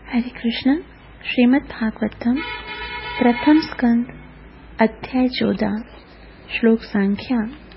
हरे कृष्ण। श्रीमद् भागवतम प्रथम स्कंद अध्याय 14 श्लोक संख्या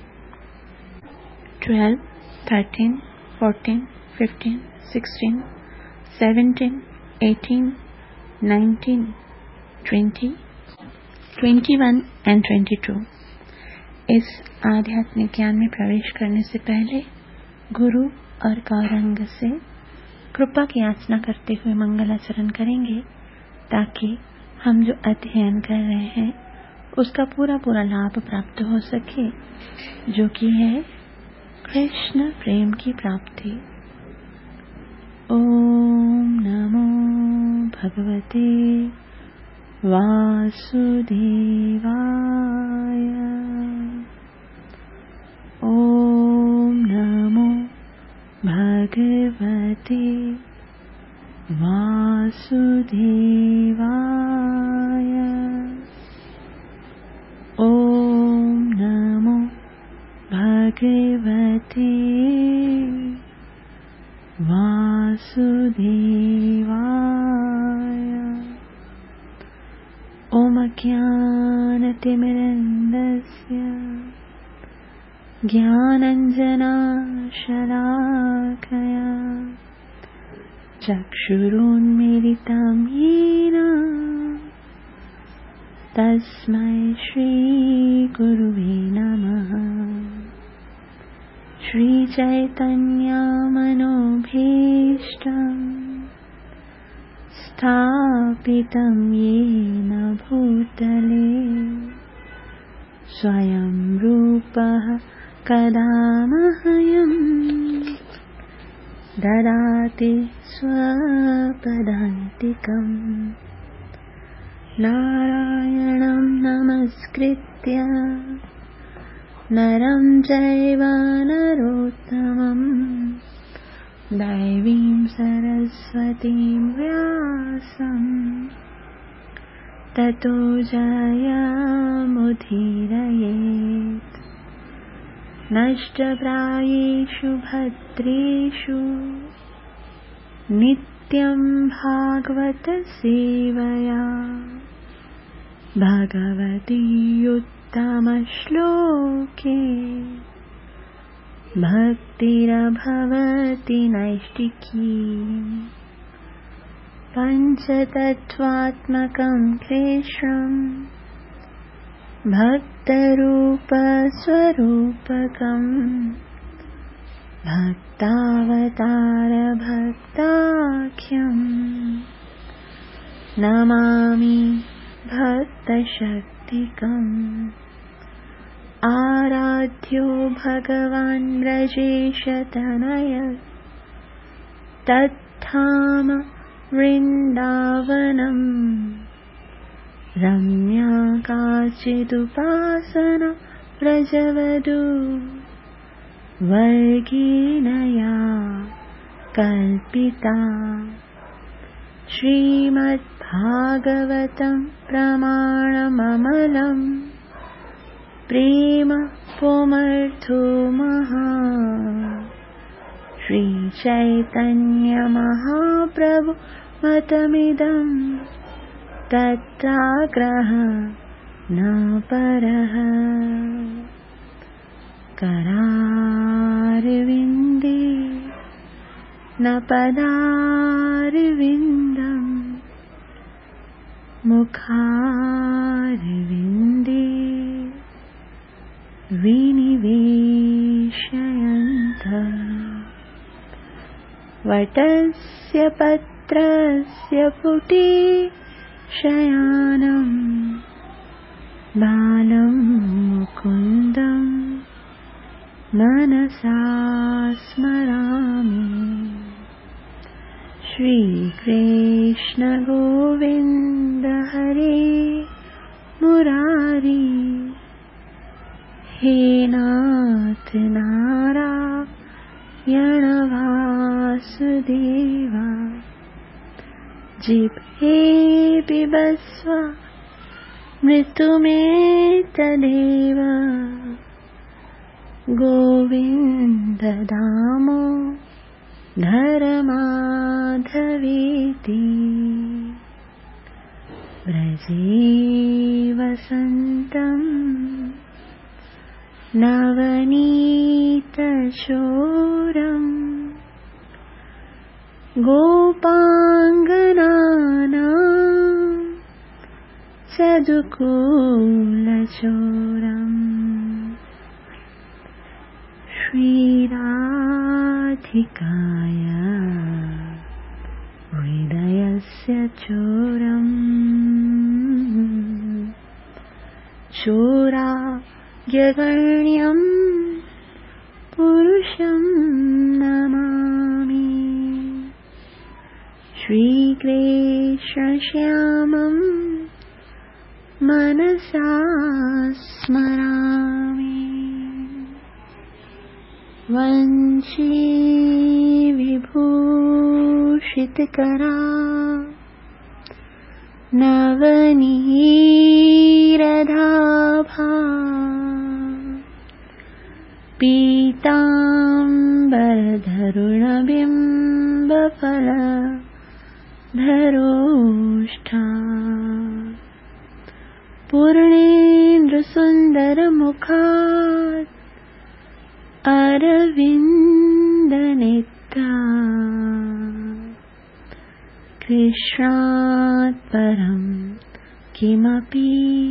12, 13, 14, 15, 16, 17, 18, 19, 20, 21 and 22। इस आध्यात्मिक ज्ञान में प्रवेश करने से पहले गुरु और गौरांग से कृपा की याचना करते हुए मंगलाचरण करेंगे, ताकि हम जो अध्ययन कर रहे हैं उसका पूरा लाभ प्राप्त हो सके, जो कि है कृष्ण प्रेम की प्राप्ति। ओम नमो भगवते वासुदेवाय। ओम नमो भगवते वासुदेवाय। ओम नमो भगवते वासुदेवाय। ओम अज्ञानतिमिरन्दस्य ज्ञानाञ्जनशलाकया चक्षुरुन्मीलितं येन तस्मै श्रीगुरुवे नमः। श्रीचैतन्यमनोभीष्टं स्थापितं येन भूतले स्वयं रूपः कदा मह्यं ददाति स्वपदान्तिकम्। नारायणं नमस्कृत्य नरं चैव नरोत्तमं दैवीं सरस्वतीं व्यासं ततो जयमुदीरयेत्। नष्टप्रायेषु भद्रेषु नित्यं भागवत सेवया भगवती उत्तमश्लोके भक्तिरभवति नैष्टिकी। पञ्चतत्त्वात्मकं कृष्णं भक्तरूपस्वरूपकं भक्तावतारभक्ताख्यं नमामि भक्तशक्तिकम्। आराध्यो भगवान् ब्रजेशतनय तत्धाम वृन्दावनम् रम्या काचिदुपासना व्रजवधू वर्गेण या कल्पिता। श्रीमद्भागवतं प्रमाणममलं प्रेम पुमर्थो महान्। श्रीचैतन्यमहाप्रभु मतमिदं तत्राग्रह न परः। करारविन्दे न पदारविन्दं मुखारविन्दे विनिवेशयन्तः। वटस्य पत्रस्य पुटे शयानं बालं मुकुन्दं मनसा स्मरामि। श्रीकृष्ण गोविन्द हरे मुरारी, हे नाथ नारायण वासुदेव। जिह्वे पिबस्व मृत्युमेतदेव। गोविन्द दामो धरमाधवेति व्रजे वसन्तम् नवनीतचोरम् गोपाङ्गनानां सदुकूलचोरम् श्रीराधिकाया हृदयस्य चोरम् चोराग्यगण्यम् पुरुषं नमामि श्रीकृष्णश्यामं मनसा स्मरामि वंशी विभूषितकरा नवनीरदाभा पीताम्बरधरुणबिम्बफलधरोष्ठा पूर्णेन्द्रसुन्दरमुखात् अरविन्दनेत्रा कृष्णात् परं किमपि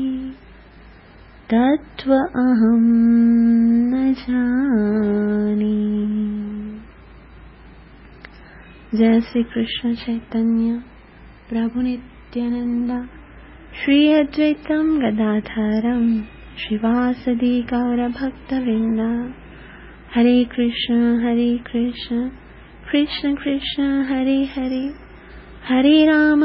तत्त्व अहं न जाने। जय श्री कृष्ण चैतन्य प्रभु नित्यानंद श्री अद्वैतम गदाधरम श्रीवासदि गौर भक्तवृंद। हरे कृष्ण कृष्ण कृष्ण हरे हरे, हरे राम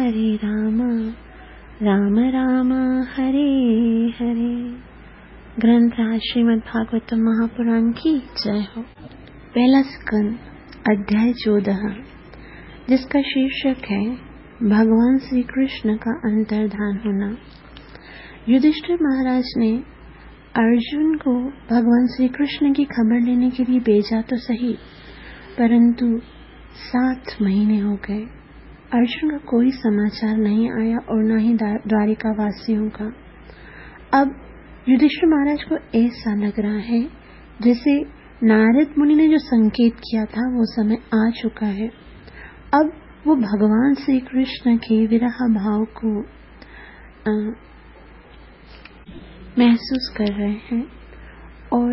राम राम हरे हरे। ग्रंथ श्रीमद् भागवतम महापुराण की जय हो। पहला स्कंद अध्याय 14, जिसका शीर्षक है भगवान श्री कृष्ण का अंतर्धान होना। युधिष्ठिर महाराज ने अर्जुन को भगवान श्री कृष्ण की खबर लेने के लिए भेजा तो सही, परंतु 7 महीने हो गए, अर्जुन का कोई समाचार नहीं आया और न ही द्वारिका वासियों का। अब युधिष्ठिर महाराज को ऐसा लग रहा है जैसे नारद मुनि ने जो संकेत किया था वो समय आ चुका है। अब वो भगवान श्री कृष्ण के विरह भाव को महसूस कर रहे हैं और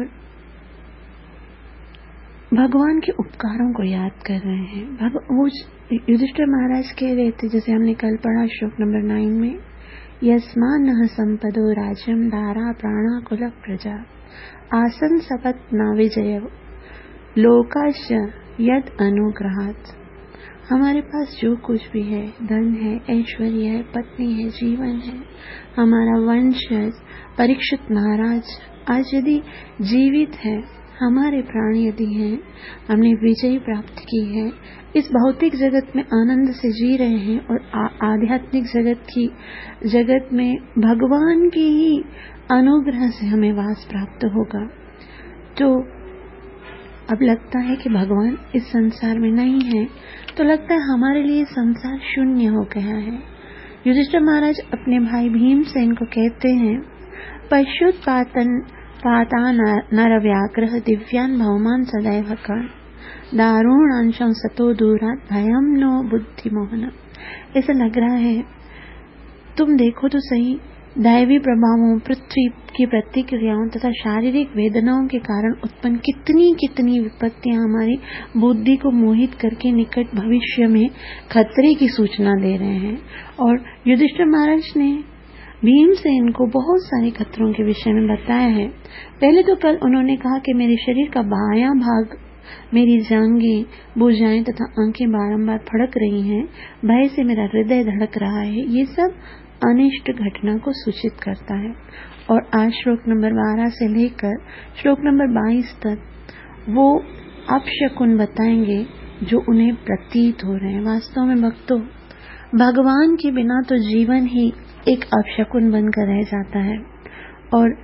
भगवान के उपकारों को याद कर रहे हैं। वो युधिष्ठिर महाराज कह रहे थे, जैसे हमने कल पढ़ा श्लोक नंबर 9 में, यस्मान्नः संपदो राज्यं दारा प्राणा कुल प्रजा आसन सपत न विजय लोकाश्च यद अनुग्रहात्। हमारे पास जो कुछ भी है, धन है, ऐश्वर्य है, पत्नी है, जीवन है, हमारा वंशज परीक्षित महाराज आज यदि जीवित है, हमारे प्राण यदि हैं, हमने विजय प्राप्त की है, इस भौतिक जगत में आनंद से जी रहे हैं और आध्यात्मिक जगत में भगवान की ही अनुग्रह से हमें वास प्राप्त होगा। तो अब लगता है कि भगवान इस संसार में नहीं है, तो लगता है हमारे लिए संसार शून्य हो गया है। युधिष्ठिर महाराज अपने भाई भीमसेन को कहते हैं, पश्युत्पाता नर व्याघ्रः दिव्यान् भौमान् सदैव कर् दारुणांशं सतो दूरात् भयं नो बुद्धिमोहनम्। ऐसा लग रहा है, तुम देखो तो सही, दैवी प्रभावों, पृथ्वी की प्रतिक्रियाओं तथा शारीरिक वेदनाओं के कारण उत्पन्न कितनी विपत्तियां हमारी बुद्धि को मोहित करके निकट भविष्य में खतरे की सूचना दे रहे हैं। और युधिष्ठिर महाराज ने भीमसेन को बहुत सारे खतरों के विषय में बताया है। पहले तो कल उन्होंने कहा कि मेरे शरीर का बायां भाग, मेरी जांघें, भुजाएं तथा आंखें बारंबार फड़क रही हैं, भय से मेरा हृदय धड़क रहा है। ये सब अनिष्ट घटना को सूचित करता है। और आज श्लोक नंबर 12 से लेकर श्लोक नंबर 22 तक वो अपशकुन बताएंगे जो उन्हें प्रतीत हो रहे हैं। वास्तव में भक्तों, भगवान के बिना तो जीवन ही एक अपशकुन बनकर रह जाता है। और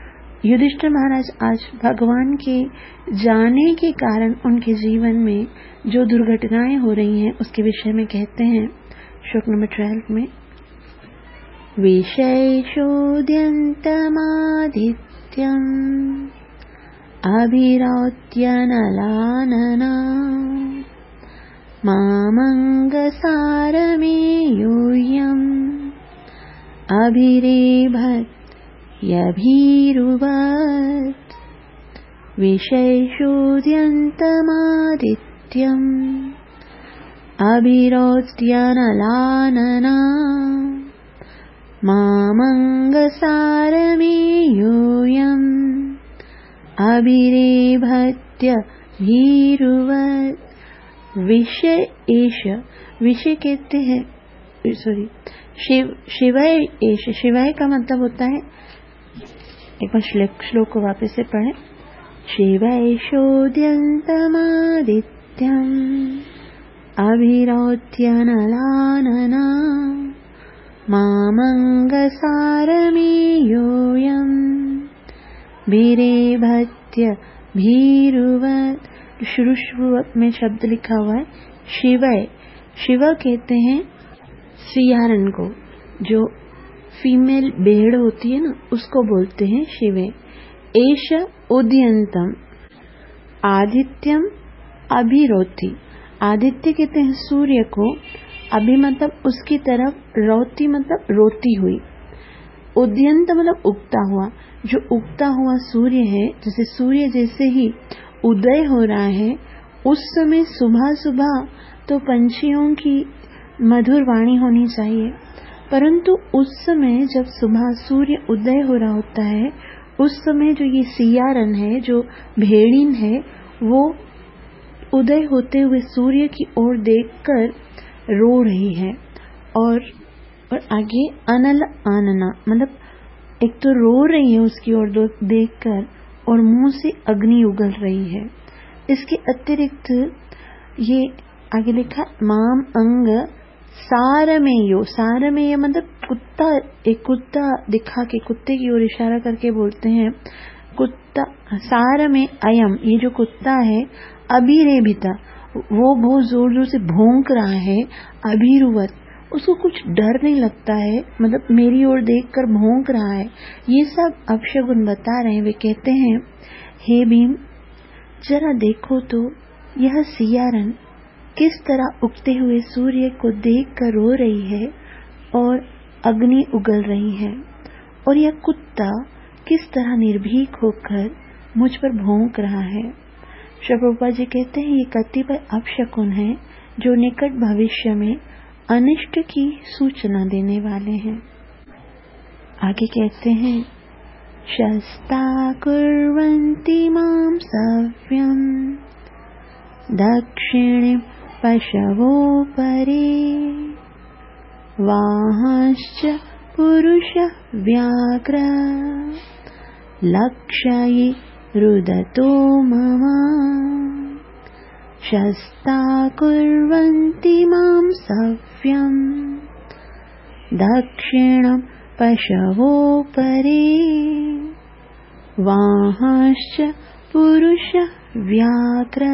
युधिष्ठिर महाराज आज भगवान के जाने के कारण उनके जीवन में जो दुर्घटनाएं हो रही हैं उसके विषय में कहते हैं श्लोक नंबर 12 में, विषयशोद्यन्तमादित्यम् अभिरौत्यनलानना मामङ्गसारमेयोऽयम् अभिरेभयभीरुवत् विषयशोद्यन्तमादित्यम् अभिरौत्यनलानना मामङ्गसारमेयोऽयम् अभिरेभयभीरुवत्। विषय एष, विषय कहते हैं शिवय एष, शिवय का मतलब होता है, एक बार श्लोक को वापस से पढ़ें, शिवैषोद्यन्तमादित्यम् अभिरौत्यनलानना मामङ्गसारमेयोऽयम् भिरेभयभीरुवत्। शुरू में शब्द लिखा हुआ है शिवय। शिव कहते हैं सियारन को, जो फीमेल भेड़ होती है ना, उसको बोलते हैं शिवे। एष उदयंतम आदित्यम अभिरोति। आदित्य कहते हैं सूर्य को, अभी मतलब उसकी तरफ, रोती मतलब रोती हुई, उदयंत मतलब उगता हुआ। जो उगता हुआ सूर्य है, जैसे सूर्य जैसे ही उदय हो रहा है उस समय सुबह सुबह तो पंछियों की मधुर वाणी होनी चाहिए, परंतु उस समय जब सुबह सूर्य उदय हो रहा होता है उस समय जो ये सियारन है, जो भेड़िन है, वो उदय होते हुए सूर्य की ओर देखकर रो रही है। और आगे अनल आनना मतलब एक तो रो रही है उसकी ओर देखकर, और मुंह से अग्नि उगल रही है। इसके अतिरिक्त ये आगे लिखा माम अंग सारमेयो। सारमेय मतलब कुत्ता, एक कुत्ता दिखा के, कुत्ते की ओर इशारा करके बोलते हैं कुत्ता। सारमे अयम, ये जो कुत्ता है, अभिरेभिता वो बहुत जोर जोर से भौंक रहा है। अभिरुवत उसको कुछ डर नहीं लगता है, मतलब मेरी ओर देखकर भौंक रहा है। ये सब अपशगुन बता रहे हैं। वे कहते हैं हे भीम, जरा देखो तो यह सियारन किस तरह उगते हुए सूर्य को देखकर रो रही है और अग्नि उगल रही है, और यह कुत्ता किस तरह निर्भीक होकर मुझ पर भौंक रहा है। श्री प्रभुपाद जी कहते हैं ये कतिपय अपशकुन है जो निकट भविष्य में अनिष्ट की सूचना देने वाले हैं। आगे कहते हैं शस्ता कुर्वन्ति मां सव्यम् दक्षिणे पशवो परे वाहश्च पुरुष व्याघ्र लक्षये रुदतो मम। शस्ता कुर्वन्ति मां सव्यम् दक्षिणं पशवो परे वाहश्च पुरुष व्याघ्र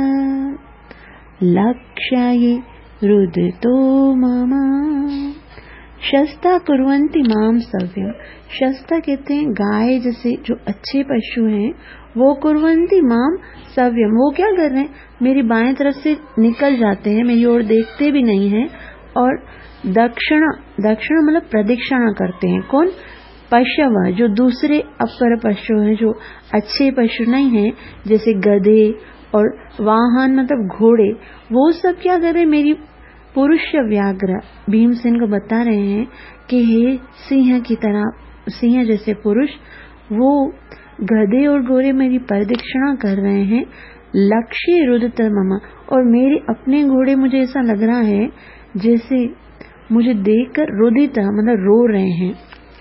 लक्षये रुदतो मम। शस्ता कुर्वन्ति माम सव्यम। शस्ता कहते हैं गाय जैसे जो अच्छे पशु हैं, वो कुर्वन्ति माम सव्यम, वो क्या कर रहे हैं, मेरी बाएं तरफ से निकल जाते हैं, मेरी ओर देखते भी नहीं हैं। और दक्षिणा, दक्षिणा मतलब प्रदक्षिणा करते हैं। कौन? पशव, जो दूसरे अपर पशु हैं, जो अच्छे पशु नहीं हैं, जैसे गधे और वाहन मतलब घोड़े, वो सब क्या कर रहे हैं, मेरी पुरुष व्याघ्र भीमसेन को बता रहे हैं कि हे सिंह की तरह, सिंह जैसे पुरुष, वो गधे और घोड़े मेरी प्रदक्षिणा कर रहे हैं। लक्ष्य रुदत मम, और मेरे अपने घोड़े मुझे ऐसा लग रहा है जैसे मुझे देखकर रुदित मतलब रो रहे हैं।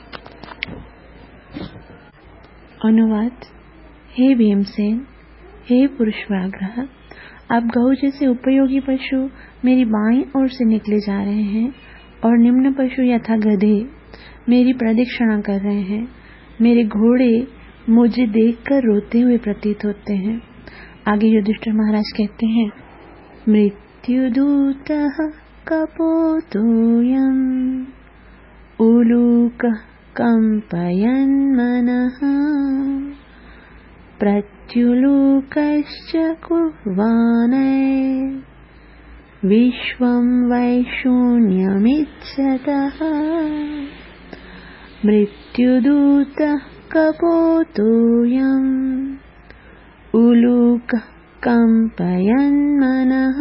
अनुवाद। हे भीमसेन, हे पुरुष व्याघ्र, आप गौ जैसे उपयोगी पशु मेरी बाईं ओर से निकले जा रहे हैं, और निम्न पशु यथा गधे मेरी प्रदक्षिणा कर रहे हैं। मेरे घोड़े मुझे देखकर रोते हुए प्रतीत होते हैं। आगे युधिष्ठिर महाराज कहते हैं, मृत्युदूतः कपोतोऽयम् उलूकः कम्पयन्मनः प्रत्युलूकश्च कुर्वाणैः विश्वं वैशून्यमिच्छतः। मृत्युदूतः कपोतोऽयम् उलूकः कम्पयन्मनः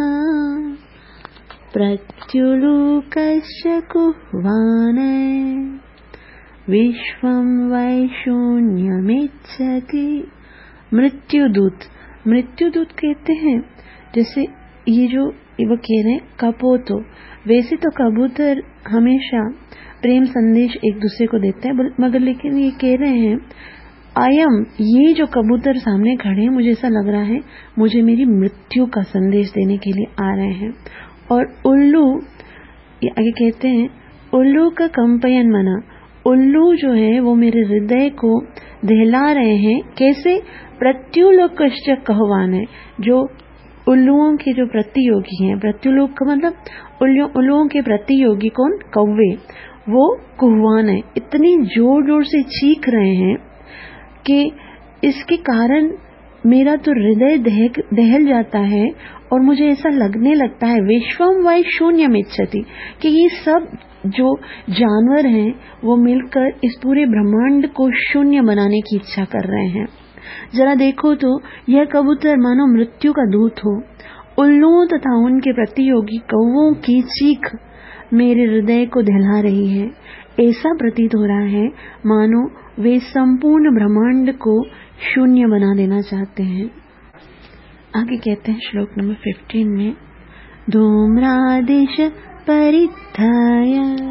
प्रत्युलूकश्च कुर्वाणैः विश्वं वैशून्यमिच्छति। मृत्युदूत, मृत्युदूत कहते हैं, जैसे ये जो वो कह रहे हैं कपोतो, वैसे तो कबूतर हमेशा प्रेम संदेश एक दूसरे को देता है, मगर लेकिन ये कह रहे हैं अयम, ये जो कबूतर सामने खड़े हैं, मुझे ऐसा लग रहा है मुझे मेरी मृत्यु का संदेश देने के लिए आ रहे हैं। और उल्लू, ये आगे कहते हैं उल्लू का कंपयन मना, उल्लू जो है वो मेरे हृदय को दहला रहे हैं। कैसे? प्रत्युलोकश्च कहवान है, जो उल्लुओं के जो प्रतियोगी हैं, प्रत्युलोक का मतलब उल्लुओं के प्रतियोगी कौन? कौवे, वो कुहवान है, इतनी जोर जोर से चीख रहे हैं कि इसके कारण मेरा तो हृदय दहल जाता है और मुझे ऐसा लगने लगता है विश्वम वै शून्यम इच्छति, कि ये सब जो जानवर हैं वो मिलकर इस पूरे ब्रह्मांड को शून्य बनाने की इच्छा कर रहे हैं। जरा देखो तो यह कबूतर मानो मृत्यु का दूत हो। उल्लुओं तथा उनके प्रतियोगी कौवों की चीख मेरे हृदय को दहला रही है। ऐसा प्रतीत हो रहा है मानो वे संपूर्ण ब्रह्मांड को शून्य बना देना चाहते हैं। आगे कहते हैं श्लोक नंबर 15 में, धूम्रादिश परित्थाय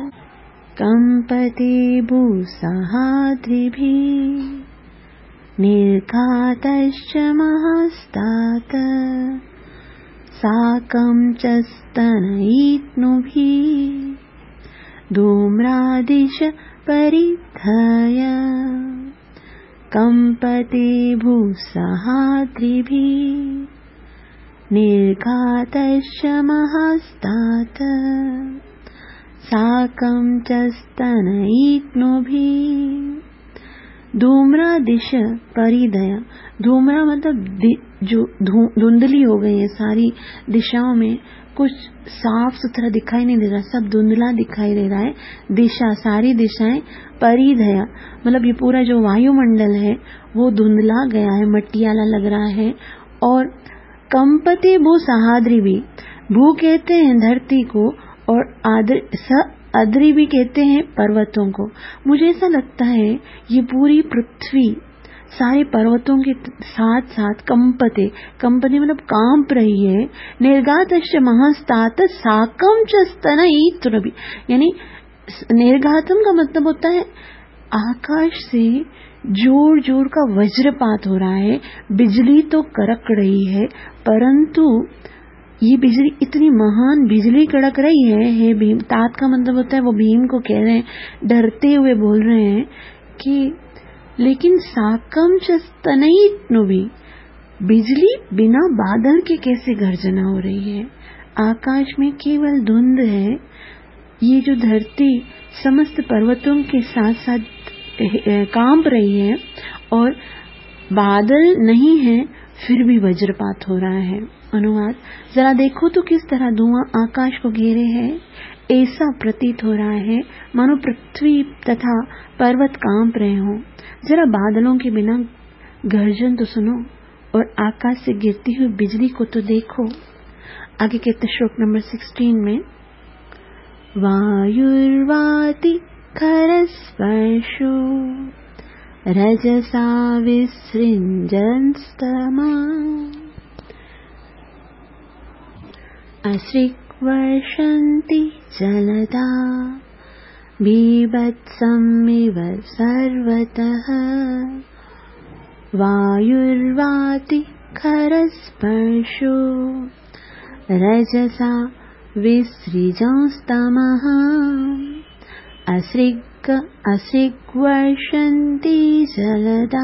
कंपते भूसहाद्रिभिः निर्घातश्च महस्तात साकं च स्तनयित्नुभिः। धूम्रादिश परित्थाय कंपते भूसहाद्रिभिः निर्घातश्च महस्तात साकं च स्तनयित्नुभिः। धूम्रादिश परिदया, धूम्रा मतलब जो धुंधली हो गई है, सारी दिशाओं में कुछ साफ सुथरा दिखाई नहीं दे रहा, सब धुंधला दिखाई दे रहा है। दिशा, सारी दिशाएं, परिधया मतलब ये पूरा जो वायुमंडल है वो धुंधला गया है, मटियाला लग रहा है। और कंपते भू सहाद्री भी, भू कहते हैं धरती को और अद्रि भी कहते हैं पर्वतों को। मुझे ऐसा लगता है ये पूरी पृथ्वी सारे पर्वतों के साथ साथ कंपते मतलब कांप रही है। निर्घातश्च महस्तात साकं च स्तनयित्नुभिः, यानी निर्घातम का मतलब होता है आकाश से जोर जोर का वज्रपात हो रहा है। बिजली तो कड़क रही है, परंतु ये बिजली इतनी महान बिजली कड़क रही है। हे भीम, तात का मतलब होता है वो भीम को कह रहे हैं, डरते हुए बोल रहे हैं कि लेकिन साकं च स्तनयित्नुभिः, बिजली बिना बादल के कैसे गर्जना हो रही है। आकाश में केवल धुंध है, ये जो धरती समस्त पर्वतों के साथ साथ कांप रही है और बादल नहीं है, फिर भी वज्रपात हो रहा है। अनुवाद, जरा देखो तो किस तरह धुआं आकाश को घेरे है। ऐसा प्रतीत हो रहा है मानो पृथ्वी तथा पर्वत कांप रहे हों। जरा बादलों के बिना गर्जन तो सुनो और आकाश से गिरती हुई बिजली को तो देखो। आगे कहते श्लोक नंबर 16 में, वायुर्वाति खरस्पर्शो रजसा विसृजंस्तमा अश्रिक्वर्षन्ति जलदा बीभत्समिव सर्वतः। वायुर्वाति खरस्पर्शो रजसा विसृजंस्तमः अश्रिक्वर्षन्ति क असिग्वर्षन्ति जलदा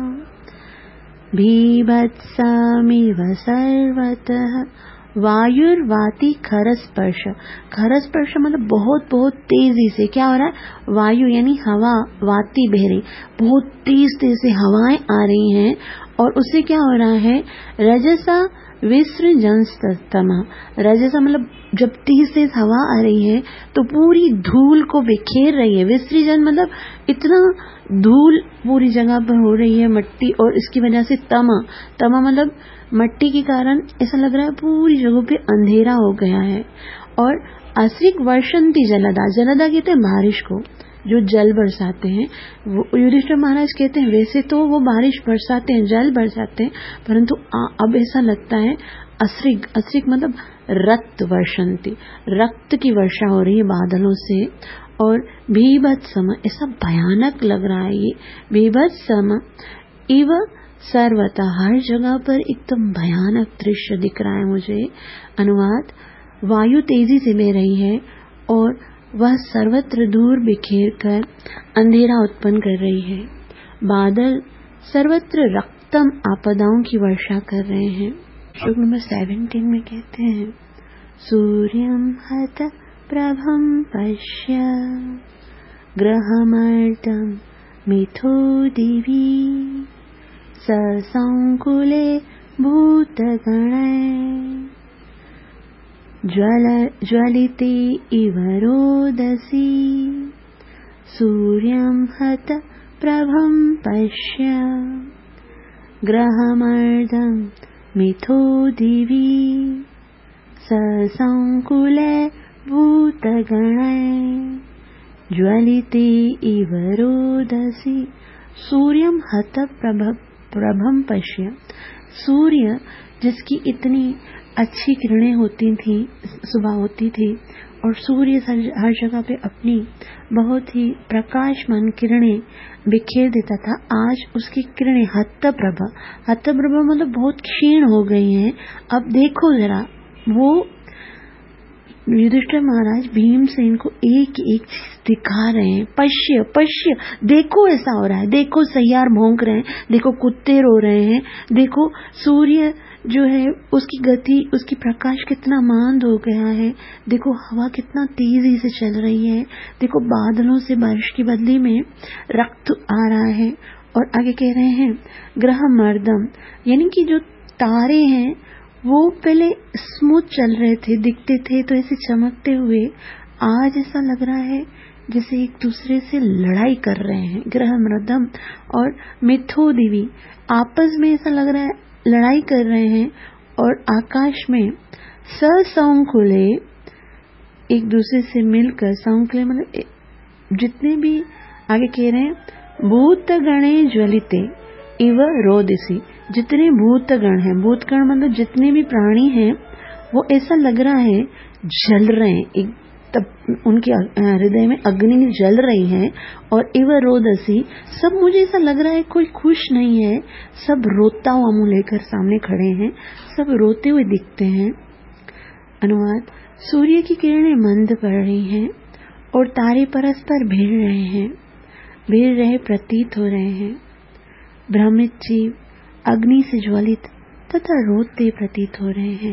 बीभत्समिव सर्वतः वायुर्वाति खरस्पर्श। खरस्पर्श मतलब बहुत बहुत तेजी से क्या हो रहा है, वायु यानी हवा, वाति बह रही, बहुत तेज तेज से हवाएं आ रही हैं और उससे क्या हो रहा है, रजसा विसृजंस्तमा। रजसा मतलब जब तेज तेज हवा आ रही है तो पूरी धूल को बिखेर रही है। विसृजन मतलब इतना धूल पूरी जगह पर हो रही है, मट्टी, और इसकी वजह से तमा मतलब मट्टी के कारण ऐसा लग रहा है पूरी जगह पे अंधेरा हो गया है। और असिक वर्षंती जलदा, जलदा कहते हैं बारिश को, जो जल बरसाते हैं। वो युधिष्ठिर महाराज कहते हैं वैसे तो वो बारिश बरसाते हैं, जल बरसाते हैं, परंतु अब ऐसा लगता है असिक, असिक मतलब रक्त वर्षंती, रक्त की वर्षा हो रही है बादलों से। और भीभत्सम, ऐसा भयानक लग रहा है ये, भीभत्सम इव सर्वथा, हर जगह पर एकदम भयानक दृश्य दिख रहा है मुझे। अनुवाद, वायु तेजी से बह रही है और वह सर्वत्र दूर बिखेर कर अंधेरा उत्पन्न कर रही है। बादल सर्वत्र रक्तम आपदाओं की वर्षा कर रहे हैं। श्लोक नंबर 17 में कहते हैं, सूर्यं हत प्रभं पश्य ग्रहमर्दं मिथो दिवि ससंकुले भूतगणैः ज्वलिते इव रोदसी सूर्यं हत प्रभं पश्य ग्रहमर्दं मिथो दिवि ससंकुले भूतगणैः ज्वलिते इव रोदसी। सूर्यं हत प्रभं पश्य, सूर्य जिसकी इतनी अच्छी किरणें होती थी, सुबह होती थी, और सूर्य हर जगह पे अपनी बहुत ही प्रकाशमान किरणें बिखेर देता था, आज उसकी किरणें हतप्रभा, हतप्रभा मतलब बहुत क्षीण हो गई हैं। अब देखो जरा, वो युधिष्ठिर महाराज भीमसेन को एक एक चीज दिखा रहे हैं, पश्य पश्य, देखो ऐसा हो रहा है, देखो सैयार भौंक रहे हैं, देखो कुत्ते रो रहे हैं, देखो सूर्य जो है उसकी गति, उसकी प्रकाश कितना मंद हो गया है, देखो हवा कितना तेजी से चल रही है, देखो बादलों से बारिश की बदली में रक्त आ रहा है। और आगे कह रहे हैं ग्रह मर्दम, यानी कि जो तारे हैं वो पहले स्मूथ चल रहे थे, दिखते थे तो ऐसे चमकते हुए, आज ऐसा लग रहा है जैसे एक दूसरे से लड़ाई कर रहे हैं। ग्रह मर्दम और मिथो दिवी, आपस में ऐसा लग रहा है लड़ाई कर रहे हैं। और आकाश में ससंकुले, एक दूसरे से मिलकर, संकुले मतलब जितने भी, आगे कह रहे हैं भूतगणे ज्वलिते इव रोदिसी, जितने भूतगण हैं, भूतगण मतलब जितने भी प्राणी हैं, वो ऐसा लग रहा है जल रहे हैं, एक तब उनके हृदय में अग्नि जल रही है। और इव रोदसी, सब मुझे ऐसा लग रहा है कोई खुश नहीं है, सब रोता हुआ मुंह लेकर सामने खड़े हैं, सब रोते हुए दिखते हैं। अनुवाद, सूर्य की किरणें मंद पड़ रही हैं और तारे परस्पर भिड़ रहे प्रतीत हो रहे हैं। भ्रमित जीव अग्नि से ज्वलित तथा रोते प्रतीत हो रहे हैं।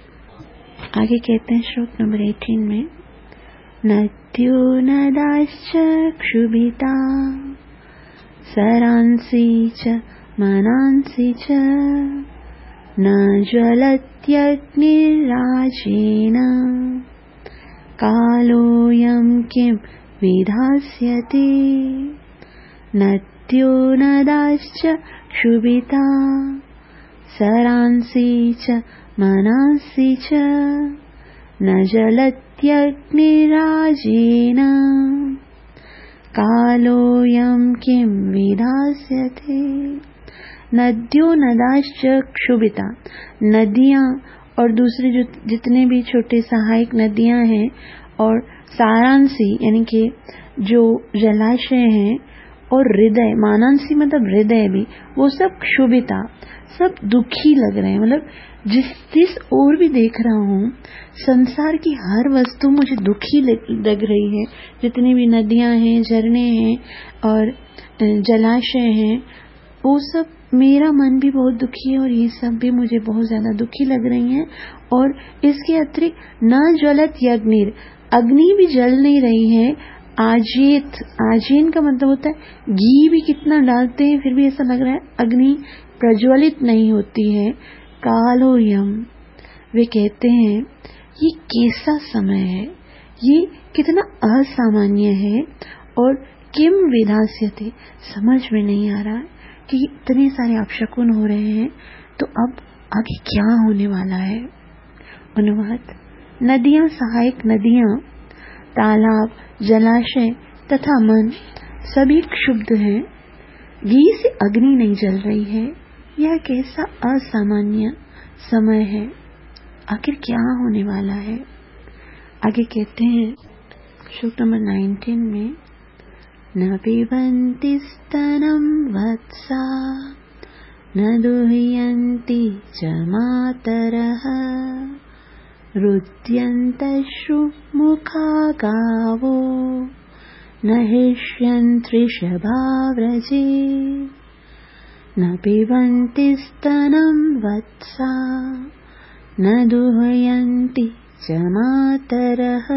आगे कहते हैं श्लोक नंबर 18 में, नद्यो नदाश्च क्षुभिता सरांसि च मनांसि च न ज्वलत्यग्निराजेन कालोऽयं किं विधास्यते। नद्यो नदाश्च क्षुभिता सरांसि च मनांसि च न जलत्यग्निराजेन कालोऽयं किं विधास्यते। नद्यो नदाश्च क्षुभिता, नदियां और दूसरे जो जितने भी छोटे सहायक नदियां हैं, और सारांसी यानी कि जो जलाशय हैं और हृदय, मानसी मतलब हृदय भी, वो सब क्षुभिता, सब दुखी लग रहे हैं। मतलब जिस ओर भी देख रहा हूँ, संसार की हर वस्तु मुझे दुखी लग रही है। जितनी भी नदियां हैं, झरने हैं और जलाशय हैं, वो सब, मेरा मन भी बहुत दुखी है और ये सब भी मुझे बहुत ज्यादा दुखी लग रही हैं। और इसके अतिरिक्त न ज्वलत यज्ञिर, अग्नि भी जल नहीं रही है। आजीत, आजीन का मतलब होता है घी भी कितना डालते हैं फिर भी ऐसा लग रहा है अग्नि प्रज्वलित नहीं होती है। कालोयम, वे कहते हैं ये कैसा समय है, ये कितना असामान्य है। और किम विधास्यते, समझ में नहीं आ रहा कि इतने सारे अपशकुन हो रहे हैं, तो अब आगे क्या होने वाला है। अनुवाद: नदियां, सहायक नदियां, तालाब, जलाशय तथा मन सभी क्षुब्ध हैं। घी से अग्नि नहीं जल रही है। यह कैसा असामान्य समय है, आखिर क्या होने वाला है। आगे कहते हैं श्लोक नंबर 19 में, न पिबन्ति स्तनं वत्सा न दुह्यन्ति च मातरः रुद्यन्तश्रु मुखा गावो न हृष्यन्त्रिषभा व्रजे। न पिबन्ति स्तनं वत्सा न दुह्यन्ति च मातरः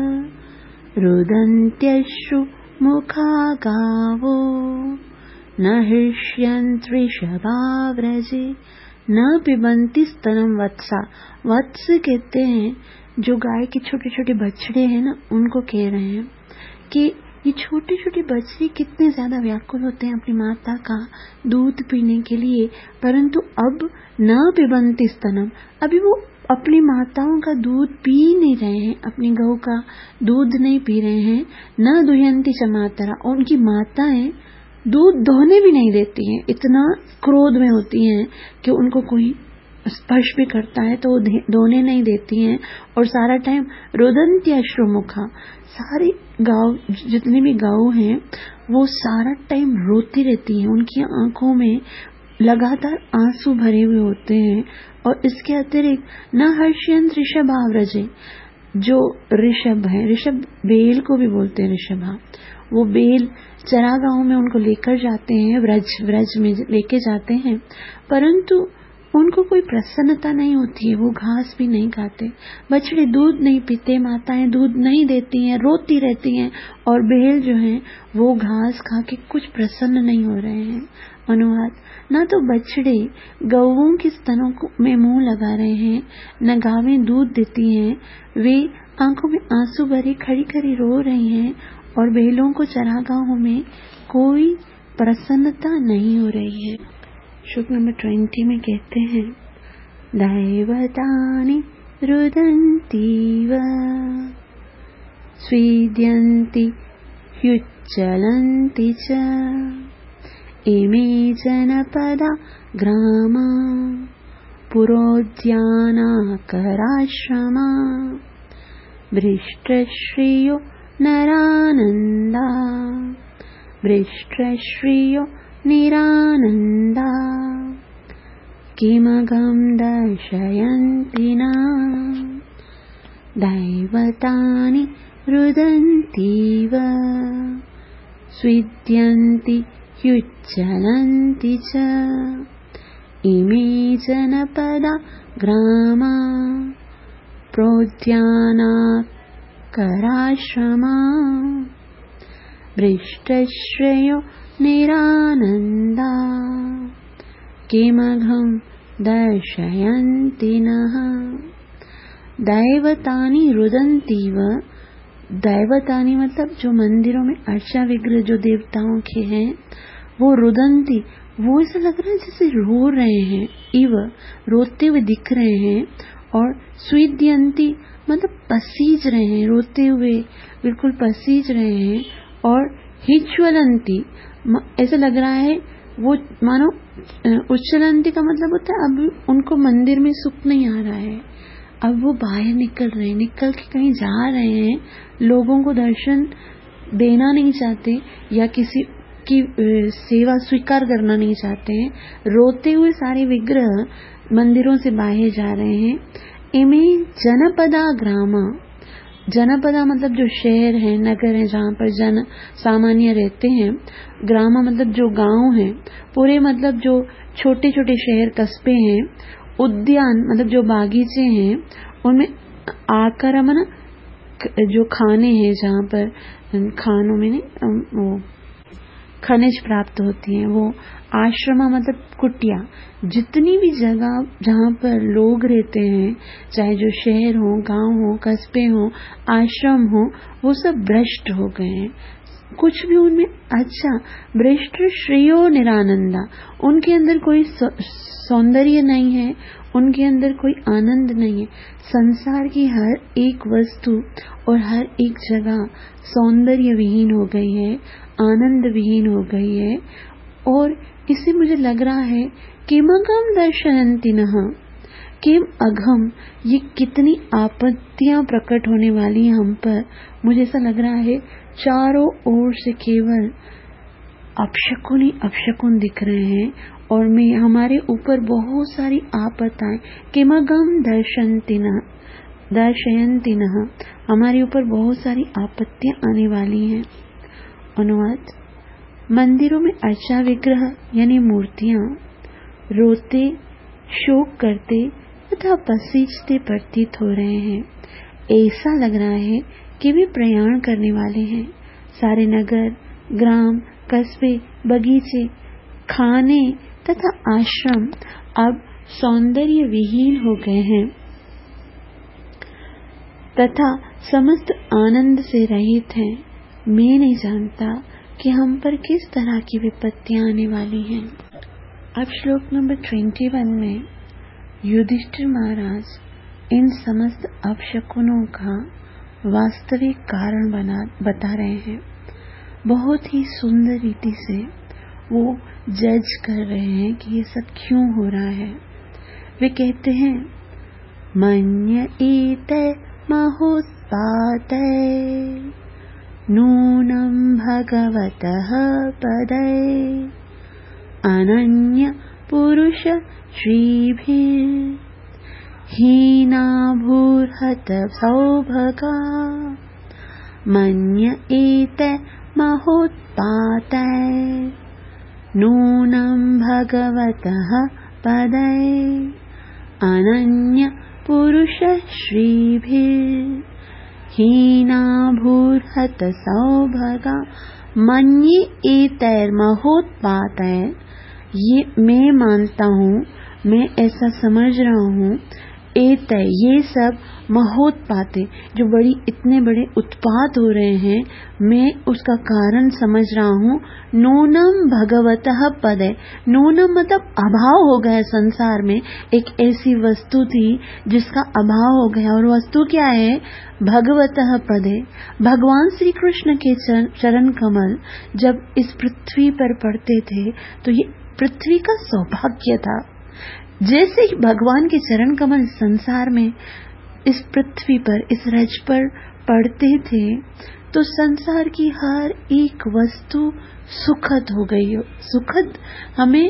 रुदन्त्यश्रु मुखा गावो न हृष्यन्त्रिषभा व्रजे। न पिबन्ति स्तनं वत्सा, वत्स कहते हैं जो गाय के छोटे छोटे बछड़े हैं ना, उनको कह रहे हैं कि ये छोटे छोटे बच्चे कितने ज्यादा व्याकुल होते हैं अपनी माता का दूध पीने के लिए, परंतु अब न पिबन्ति स्तनम, अभी वो अपनी माताओं का दूध पी नहीं रहे हैं, अपनी गौ का दूध नहीं पी रहे हैं। न दुह्यन्ति च मातरा, और उनकी माताएं दूध दोहने भी नहीं देती हैं, इतना क्रोध में होती हैं कि उनको कोई स्पर्श भी करता है तो वो दोने नहीं देती हैं। और सारा टाइम रुदन्त्यश्रुमुखा, सारी गाँव, जितनी भी गाँव हैं वो सारा टाइम रोती रहती हैं, उनकी आंखों में लगातार आंसू भरे हुए होते हैं। और इसके अतिरिक्त न हर्ष्यन्त ऋषभा व्रजे, जो ऋषभ है, ऋषभ बेल को भी बोलते हैं ऋषभा, वो बेल चरागाहों में उनको लेकर जाते हैं, व्रज में लेके जाते हैं, परंतु उनको कोई प्रसन्नता नहीं होती है, वो घास भी नहीं खाते, बछड़े दूध नहीं पीते, माताएं दूध नहीं देती हैं, रोती रहती हैं, और बेल जो हैं वो घास खा के कुछ प्रसन्न नहीं हो रहे हैं। अनुवाद: न तो बछड़े गौओं के स्तनों में मुंह लगा रहे हैं, न गावें दूध देती हैं, वे आंखों में आंसू भरे खड़ी खड़ी रो रही हैं, और बेलों को चरागाहों में कोई प्रसन्नता नहीं हो रही है। श्लोक नंबर 20 में कहते हैं, दैवतानि रुदन्तीव स्वीद्यन्ति ह्युच्चलन्ति च इमे जनपदा ग्रामा पुरोद्याना कराश्रमा भृष्टश्रियो नरानन्दा भृष्टश्रियो निरानन्दा किमघं दर्शयन्ति न दैवतानि रुदन्तीव स्विद्यन्ति ह्युच्चलन्ति च इमे जनपदा ग्रामा प्रोद्याना कराश्रमा भृष्टश्रेयो निरानन्दा किमघं दर्शयन्ति नः। दैवतानि रुदन्तीव, दैवतानि मतलब जो मंदिरों में अर्चा विग्रह जो देवताओं के हैं, वो रुदन्ती, वो ऐसा लग रहा है जैसे रो रहे हैं, इव रोते हुए दिख रहे हैं, और स्वीद्यन्ति मतलब पसीज रहे हैं, रोते हुए बिल्कुल पसीज रहे हैं, और हिज्वलन्ति ऐसा लग रहा है वो मानो उच्चलन्ति का मतलब होता है अब उनको मंदिर में सुख नहीं आ रहा है, अब वो बाहर निकल रहे हैं, निकल के कहीं जा रहे हैं, लोगों को दर्शन देना नहीं चाहते, या किसी की सेवा स्वीकार करना नहीं चाहते हैं। रोते हुए सारे विग्रह मंदिरों से बाहर जा रहे हैं। इमे जनपदा ग्रामा, जनपदा मतलब जो शहर है, नगर है, जहाँ पर जन सामान्य रहते हैं। ग्रामा मतलब जो गांव है, पूरे मतलब जो छोटे छोटे शहर कस्बे हैं। उद्यान मतलब जो बागीचे हैं, उनमें आक्रमण जो खाने हैं, जहाँ पर खानों में वो खनिज प्राप्त होती हैं, वो आश्रम मतलब कुटिया। जितनी भी जगह जहाँ पर लोग रहते हैं, चाहे जो शहर हो, गांव हो, कस्बे हो, आश्रम हो, वो सब भ्रष्ट हो गए हैं। कुछ भी उनमें अच्छा भ्रष्ट श्रेयो निरानंदा, उनके अंदर कोई सौंदर्य नहीं है, उनके अंदर कोई आनंद नहीं है। संसार की हर एक वस्तु और हर एक जगह सौंदर्य विहीन हो गई है, आनंद विहीन हो गई है। और इससे मुझे लग रहा है किमगम दर्शयन्तिनः, किम अघम, ये कितनी आपत्तियां प्रकट होने वाली हम पर। मुझे ऐसा लग रहा है चारों ओर से केवल अपशकुन ही अपशकुन दिख रहे हैं, और हमारे ऊपर बहुत सारी आपत्तियां, किमगम दर्शयन्तिनः, हमारे ऊपर बहुत सारी आपत्तियां आने वाली हैं। अनुवाद: मंदिरों में अर्चा विग्रह यानी मूर्तियां रोते, शोक करते तथा पसीजते प्रतीत हो रहे हैं। ऐसा लग रहा है कि वे प्रयाण करने वाले हैं। सारे नगर, ग्राम, कस्बे, बगीचे, खाने तथा आश्रम अब सौंदर्य विहीन हो गए हैं तथा समस्त आनंद से रहित हैं। मैं नहीं जानता कि हम पर किस तरह की विपत्तियां आने वाली हैं। अब श्लोक नंबर 21 में युधिष्ठिर महाराज इन समस्त अपशकुनों का वास्तविक कारण बता रहे हैं। बहुत ही सुंदर रीति से वो जज कर रहे हैं कि ये सब क्यों हो रहा है। वे कहते हैं, मन्य एते महोत्पाते नूनं भगवतः पदे अनन्य पुरुष श्रीभिः हीना भूर्हत सौभगा। मन्य एते महोत्पाते नूनं भगवतः पदे अनन्य पुरुष श्रीभिः हीना भूर्हत सौभगा। मन्ये एतैर्महोत्पाते, ये मैं मानता हूँ, मैं ऐसा समझ रहा हूँ, एतै ये सब महोत्पाते जो बड़ी इतने बड़े उत्पात हो रहे हैं, मैं उसका कारण समझ रहा हूँ। नूनम भगवतः पदे, नूनम मतलब अभाव हो गया संसार में। एक ऐसी वस्तु थी जिसका अभाव हो गया, और वस्तु क्या है? भगवतः पदे, भगवान श्री कृष्ण के चरण कमल जब इस पृथ्वी पर पड़ते थे तो ये पृथ्वी का सौभाग्य था। जैसे ही भगवान के चरण कमल संसार में इस पृथ्वी पर, इस रज पर पड़ते थे तो संसार की हर एक वस्तु सुखद हो गई हो। सुखद, हमें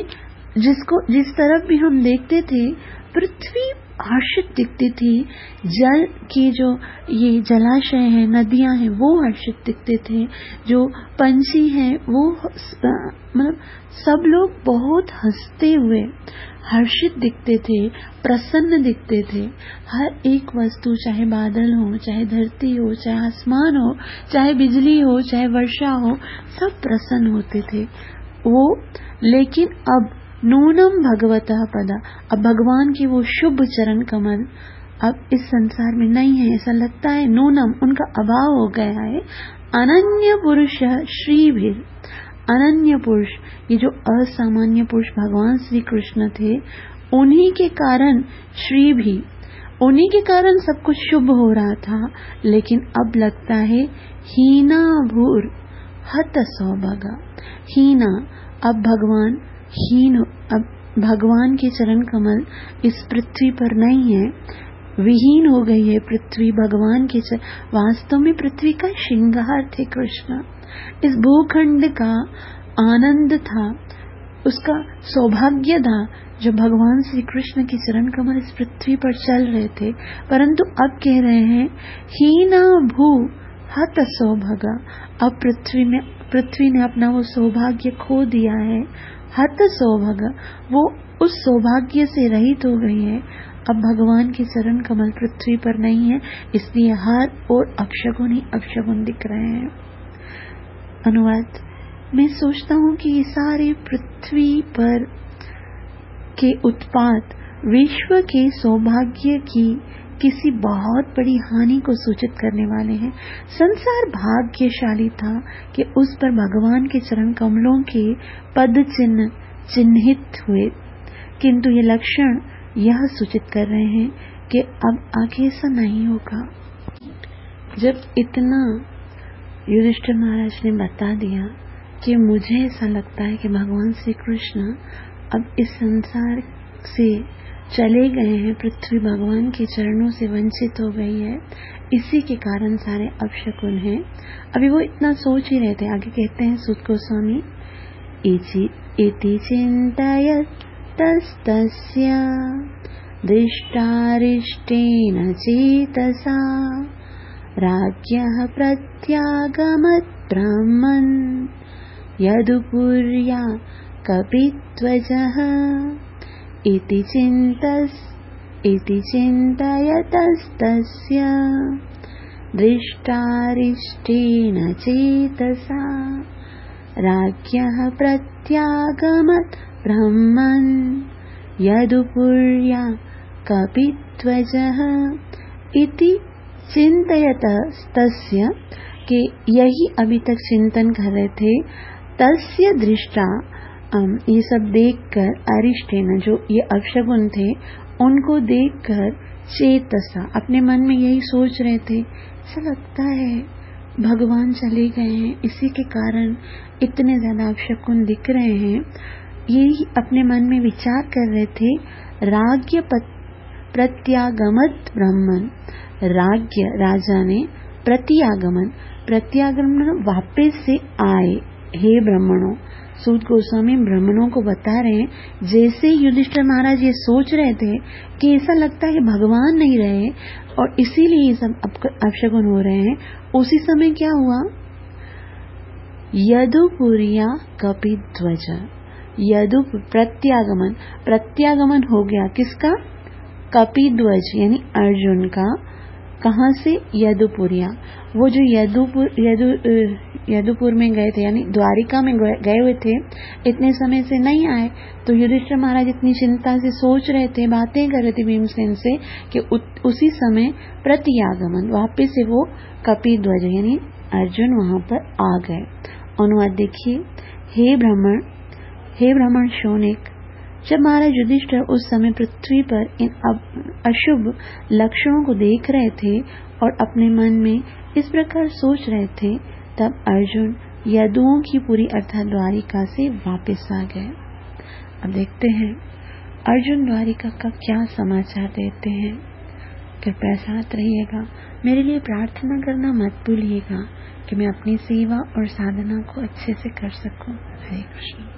जिस तरफ भी हम देखते थे पृथ्वी हर्षित दिखती थी। जल की जो ये जलाशय हैं, नदियां हैं, वो हर्षित दिखते थे। जो पंछी हैं वो मतलब सब लोग बहुत हंसते हुए हर्षित दिखते थे, प्रसन्न दिखते थे। हर एक वस्तु, चाहे बादल हो, चाहे धरती हो, चाहे आसमान हो, चाहे बिजली हो, चाहे वर्षा हो, सब प्रसन्न होते थे वो। लेकिन अब नूनम भगवतः पदा, अब भगवान की वो शुभ चरण कमल अब इस संसार में नहीं है। ऐसा लगता है नूनम, उनका अभाव हो गया है। अनन्य पुरुष श्रीभिर, अनन्य पुरुष, ये जो असामान्य पुरुष भगवान श्री कृष्ण थे, उन्हीं के कारण श्री भी, उन्हीं के कारण सब कुछ शुभ हो रहा था। लेकिन अब लगता है हीना भूर हत सौभगा, हीना, अब भगवान हीन, अब भगवान के चरण कमल इस पृथ्वी पर नहीं है, विहीन हो गई है पृथ्वी भगवान के वास्तव में पृथ्वी का श्रृंगार थे कृष्ण। इस भूखंड का आनंद था, उसका सौभाग्य था जो भगवान श्री कृष्ण की चरण कमल इस पृथ्वी पर चल रहे थे। परंतु अब कह रहे हैं हीना भू हत सौभागा, अब पृथ्वी ने अपना वो सौभाग्य खो दिया है। हत सौभागा, वो उस सौभाग्य से रहित हो गई है। अब भगवान के चरण कमल पृथ्वी पर नहीं है, इसलिए हर और अपशगुन ही अपशगुन दिख रहे हैं। अनुवाद, मैं सोचता हूँ कि ये सारे पृथ्वी पर के उत्पात विश्व के सौभाग्य की किसी बहुत बड़ी हानि को सूचित करने वाले हैं। संसार भाग्यशाली था कि उस पर भगवान के चरण कमलों के पद चिन्ह चिन्हित हुए, किंतु ये लक्षण यह सूचित कर रहे हैं कि अब आगे ऐसा नहीं होगा। जब इतना युधिष्ठिर महाराज ने बता दिया कि मुझे ऐसा लगता है कि भगवान श्री कृष्ण अब इस संसार से चले गए हैं, पृथ्वी भगवान के चरणों से वंचित हो गई है, इसी के कारण सारे अपशकुन हैं। अभी वो इतना सोच ही रहे थे। आगे कहते हैं सूत गोस्वामी, इति चिन्तयत् तस्तस्य दृष्टारिष्टेन चेतसा राज्ञः प्रत्यागमत् ब्राह्मन् यदुपुर्या कपिध्वजः। इति चिन्तयतस्तस्य दृष्टारिष्टेन चेतसा राज्ञः प्रत्यागमत् ब्राह्मन् यदुपुर्या कपिध्वजः। इति चिन्तयतस्तस्य, कि यही अभी तक चिंतन कर रहे थे, तस्य दृष्टा, ये सब देखकर, अरिष्टेन, जो ये अपशगुन थे उनको देखकर, चेतसा, अपने मन में यही सोच रहे थे, ऐसा लगता है भगवान चले गए हैं, इसी के कारण इतने ज्यादा अपशगुन दिख रहे हैं। यही अपने मन में विचार कर रहे थे। राज्ञ प्रत्यागमत ब्राह्मण, राज्ञ राजा ने, प्रत्यागमन वापस से आए। हे ब्राह्मणों, सूत गोस्वामी ब्राह्मणों को बता रहे हैं, जैसे युधिष्ठिर महाराज ये सोच रहे थे कि ऐसा लगता है कि भगवान नहीं रहे और इसीलिए ये सब अपशगुन हो रहे हैं, उसी समय क्या हुआ, यदुपुर्या कपिध्वज, यदु प्रत्यागमन हो गया, किसका, कपिध्वज यानी अर्जुन का। कहां से, यदुपुर्या, वो जो यदुपुर में गए थे, यानी द्वारिका में गए हुए थे, इतने समय से नहीं आए। तो युधिष्ठिर महाराज इतनी चिंता से सोच रहे थे, बातें कर रहे थे भीमसेन से, कि उसी समय प्रत्यागमन, वापस से वो कपिध्वज यानी अर्जुन वहां पर आ गए। अनुवाद देखिए, हे ब्राह्मण शौनिक, जब महाराज युधिष्ठिर उस समय पृथ्वी पर इन अशुभ लक्षणों को देख रहे थे और अपने मन में इस प्रकार सोच रहे थे, तब अर्जुन यदुओं की पुरी अर्थात द्वारिका से वापस आ गए। अब देखते हैं अर्जुन द्वारिका का क्या समाचार देते हैं। कृपया साथ रहिएगा। मेरे लिए प्रार्थना करना मत भूलिएगा कि मैं अपनी सेवा और साधना को अच्छे से कर सकूं। हरे कृष्ण।